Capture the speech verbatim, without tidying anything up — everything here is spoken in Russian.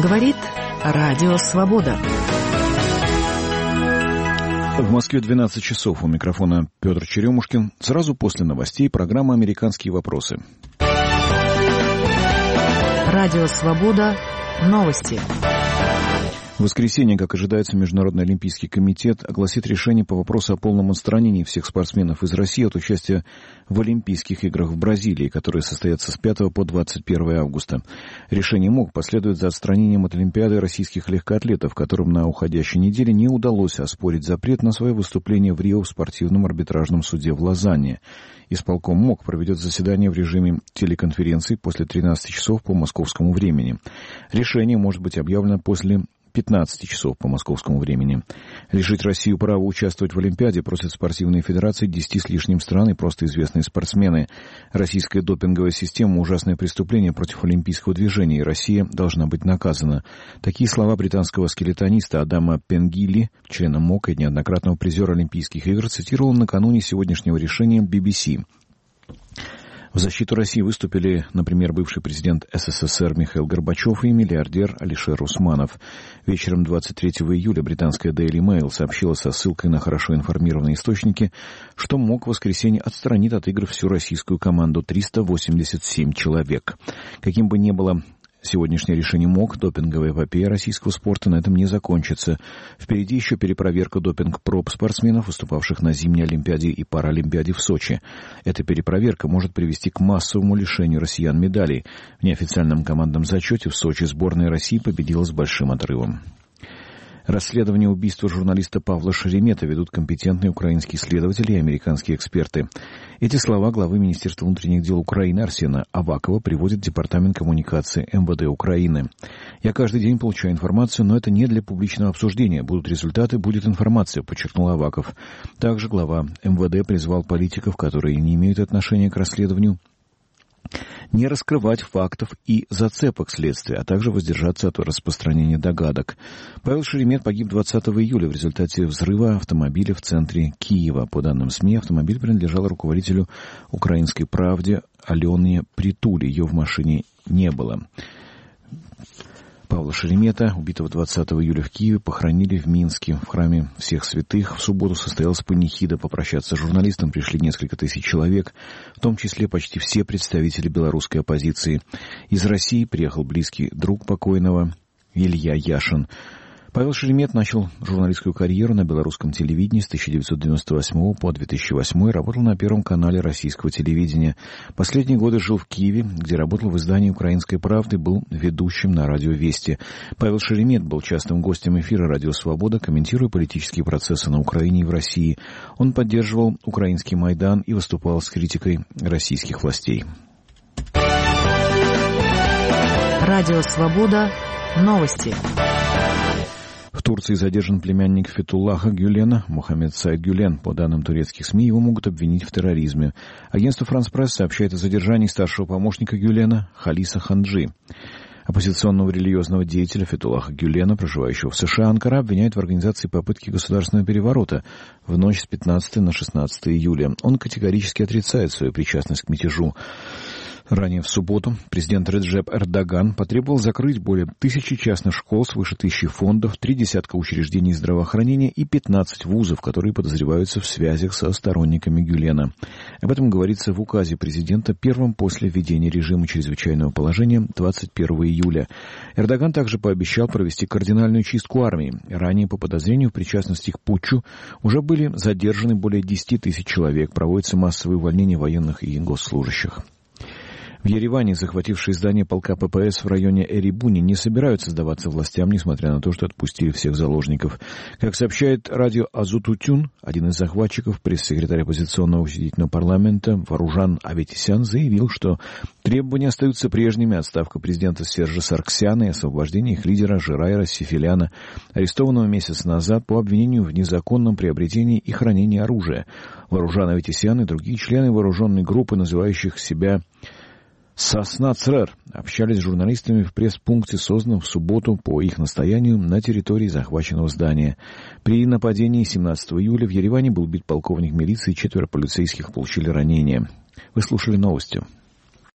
Говорит Радио Свобода. В Москве двенадцать часов. У микрофона Петр Черемушкин. Сразу после новостей программа «Американские вопросы». Радио Свобода. Новости. В воскресенье, как ожидается, Международный олимпийский комитет огласит решение по вопросу о полном отстранении всех спортсменов из России от участия в Олимпийских играх в Бразилии, которые состоятся с пятого по двадцать первое августа. Решение МОК последует за отстранением от Олимпиады российских легкоатлетов, которым на уходящей неделе не удалось оспорить запрет на свое выступление в Рио в спортивном арбитражном суде в Лозанне. Исполком МОК проведет заседание в режиме телеконференции после тринадцати часов по московскому времени. Решение может быть объявлено после пятнадцати часов по московскому времени. Лишить Россию права участвовать в Олимпиаде просят спортивные федерации десяти с лишним стран и просто известные спортсмены. Российская допинговая система – ужасное преступление против олимпийского движения, и Россия должна быть наказана. Такие слова британского скелетониста Адама Пенгилли, члена МОК и неоднократного призера Олимпийских игр, цитировал накануне сегодняшнего решения би би си. В защиту России выступили, например, бывший президент СССР Михаил Горбачев и миллиардер Алишер Усманов. Вечером двадцать третьего июля британская Daily Mail сообщила со ссылкой на хорошо информированные источники, что МОК в воскресенье отстранит от игр всю российскую команду триста восемьдесят семь человек. Каким бы ни было сегодняшнее решение МОК, допинговая эпопея российского спорта на этом не закончится. Впереди еще перепроверка допинг-проб спортсменов, выступавших на зимней Олимпиаде и Паралимпиаде в Сочи. Эта перепроверка может привести к массовому лишению россиян медалей. В неофициальном командном зачете в Сочи сборная России победила с большим отрывом. Расследование убийства журналиста Павла Шеремета ведут компетентные украинские следователи и американские эксперты. Эти слова главы Министерства внутренних дел Украины Арсена Авакова приводит Департамент коммуникации эм вэ дэ Украины. «Я каждый день получаю информацию, но это не для публичного обсуждения. Будут результаты, будет информация», — подчеркнул Аваков. Также глава эм вэ дэ призвал политиков, которые не имеют отношения к расследованию, не раскрывать фактов и зацепок следствия, а также воздержаться от распространения догадок. Павел Шеремет погиб двадцатого июля в результате взрыва автомобиля в центре Киева. По данным СМИ, автомобиль принадлежал руководителю «Украинской правды» Алене Притуле. Ее в машине не было. Павла Шеремета, убитого двадцатого июля в Киеве, похоронили в Минске. В храме Всех Святых в субботу состоялась панихида. Попрощаться с журналистом пришли несколько тысяч человек, в том числе почти все представители белорусской оппозиции. Из России приехал близкий друг покойного Илья Яшин. Павел Шеремет начал журналистскую карьеру на белорусском телевидении с тысяча девятьсот девяносто восьмого по две тысячи восьмой, работал на Первом канале российского телевидения. Последние годы жил в Киеве, где работал в издании «Украинской правды», был ведущим на радио «Вести». Павел Шеремет был частым гостем эфира «Радио Свобода», комментируя политические процессы на Украине и в России. Он поддерживал украинский Майдан и выступал с критикой российских властей. Радио Свобода. Новости. В Турции задержан племянник Фетуллаха Гюлена, Мухаммед Саид Гюлен. По данным турецких СМИ, его могут обвинить в терроризме. Агентство «Франс Пресс» сообщает о задержании старшего помощника Гюлена Халиса Ханджи. Оппозиционного религиозного деятеля Фетуллаха Гюлена, проживающего в США, Анкара обвиняет в организации попытки государственного переворота в ночь с пятнадцатого на шестнадцатое июля. Он категорически отрицает свою причастность к мятежу. Ранее в субботу президент Реджеп Эрдоган потребовал закрыть более тысячи частных школ, свыше тысячи фондов, три десятка учреждений здравоохранения и пятнадцать вузов, которые подозреваются в связях со сторонниками Гюлена. Об этом говорится в указе президента, первом после введения режима чрезвычайного положения двадцать первого июля. Эрдоган также пообещал провести кардинальную чистку армии. Ранее по подозрению в причастности к путчу уже были задержаны более десяти тысяч человек. Проводятся массовые увольнения военных и госслужащих. В Ереване захватившие здание полка ППС в районе Эребуни не собираются сдаваться властям, несмотря на то, что отпустили всех заложников. Как сообщает радио Азутутюн, один из захватчиков, пресс-секретарь оппозиционного учредительного парламента Варужан Аветисян, заявил, что требования остаются прежними: отставка президента Сержа Сарксяна и освобождение их лидера Жирайра Сифиляна, арестованного месяц назад по обвинению в незаконном приобретении и хранении оружия. Варужан Аветисян и другие члены вооруженной группы, называющих себя «Сосна Црер», общались с журналистами в пресс-пункте, созданном в субботу по их настоянию на территории захваченного здания. При нападении семнадцатого июля в Ереване был убит полковник милиции, четверо полицейских получили ранения. Вы слушали новости.